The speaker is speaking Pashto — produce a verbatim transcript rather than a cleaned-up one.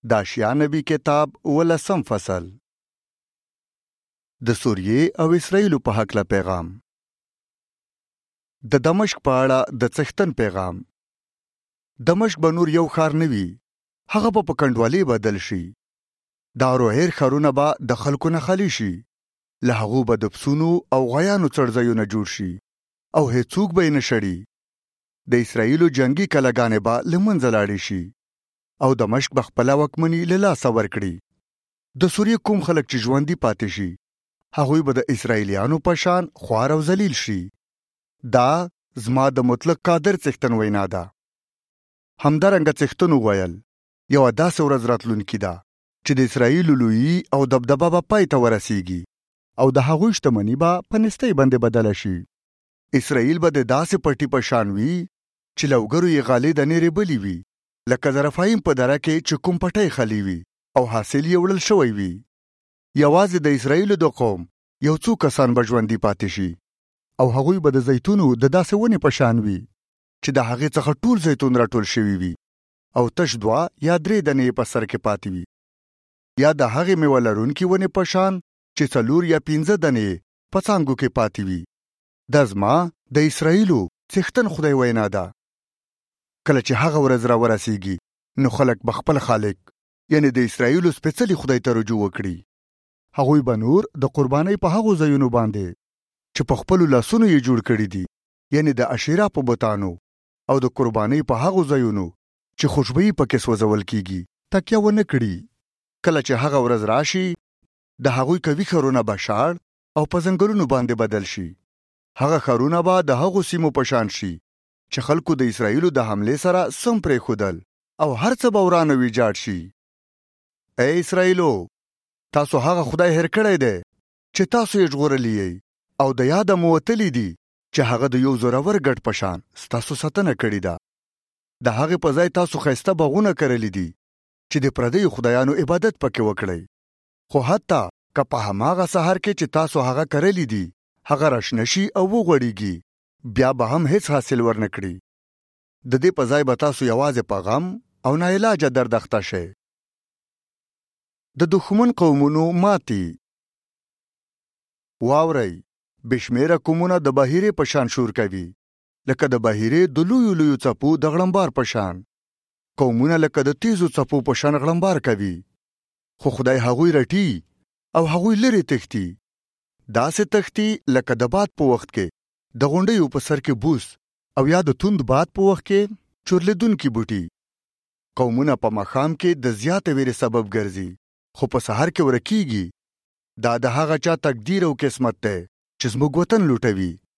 د اشعیا نبی کتاب ولسم فصل. د سوریې او اسرائیلو په هکله پیغام. د دمشق په اړه د څښتن پیغام. دمشق به نور یو ښار نه وي، هغه به په کنډوالۍ بدل شي. د اروهیر ښارونه به د خلکو نه خالي شي، له هغو به د پسونو او غویانو څړځایونه جوړ شي او هیڅوک به یې نه شړي. د اسرائیلو جنگي کلاګانې به له منځه لاړې شي او دمشق به خپله واکمني له لاسه ورکړي. د سوریې کوم خلک چې ژوندي پاتې شي، هغوی به د اسرائیلیانو په شان خوار او ذلیل شي. دا زما د مطلق قادر څښتن وینا ده. همدارنګه څښتن وویل، یوه داسې ورځ راتلونکې ده چې د اسرائیلو لویي او دبدبه به پای ته ورسیږي او د هغوی شتمني به په نستۍ باندې بدله شي. اسرائیل به د داسې پټي په شان وي چې لوګرو یې غالۍ د نیرې بلې وي، لکه د رفایم په دره کې چې کوم پټی خالي وي او حاصل یې وړل شوی وي. یوازې د اسرائیلو د قوم یو څو کسان به ژوندي پاتې شي او هغوی به د زیتونو د داسې ونې په شان وي چې د هغې څخه ټول زیتون راټول شوي وي او تش دوه یا درې دانې یې په سر کې پاتې وي، یا د هغې میوه لرونکي ونې په شان چې څلور یا پنځه دانې په څانګو کې پاتې وي. دا زما د اسرائیلو څښتن خدای وینا ده. کله چې هغه ورځ را ورسیږي، نو خلک به خپل خالق یعنی د اسرائیلو سپېڅلي خدای ته رجوع وکړي. هغوی به نور د قربانۍ په هغو ځایونو باندې چې په خپلو لاسونو یې جوړ کړي دي، یعنی د اشیرا په بتانو او د قربانۍ په هغو ځایونو چې خوشبويي پکې سوځول کیږي، تکیه ونه کړي. کله چې هغه ورځ راشي، د هغوی قوي ښارونه به شاړ او په ځنګلونو باندې بدل شي. هغه ښارونه به د هغو سیمو په شان شي چې خلکو د اسرائیلو د حملې سره سم پرېښودل او هر څه به ورانه ویجاړ شي. ای اسرائیلو، تاسو هغه خدای هېر کړی دی چې تاسو یې ژغورلی یئ او د یاده مو وتلی دي چې هغه د یو زورور ګډ په شان ستاسو ساتنه کړې ده. د هغې په ځای تاسو ښایسته باغونه کرلی دي چې د پردیو خدایانو عبادت پکې وکړئ. خو حتی که په هماغه سهار کې چې تاسو هغه کرلی دي هغه راشنه شي او وغوړېږي، بیا به هم هیڅ حاصل ورنه کړي. د دې په ځای به تاسو یوازې په غم او ناعلاجه درد اخته شئ. د دښمن قومونو ماتي. واورئ، بشمیره قومونه د بحیرې په شان شور کوي، لکه د بحیرې د لویو لویو څپو د غړمبار په شان. قومونه لکه د تیزو څپو په شان غړمبار کوي، خو خدای هغوی رټي او هغوی لرې تښتي. داسې تښتي لکه د باد په وخت کې د غونډیو په سر کې بوس او یا د توند باد په وخت کې چورلیدونکي بوټي. قومونه په ماښام کې د زیاتې ویرې سبب ګرځي، خو په سحر کې ورکیږي. دا د هغه چا تقدیر او قسمت دی چې زموږ وطن لوټوي.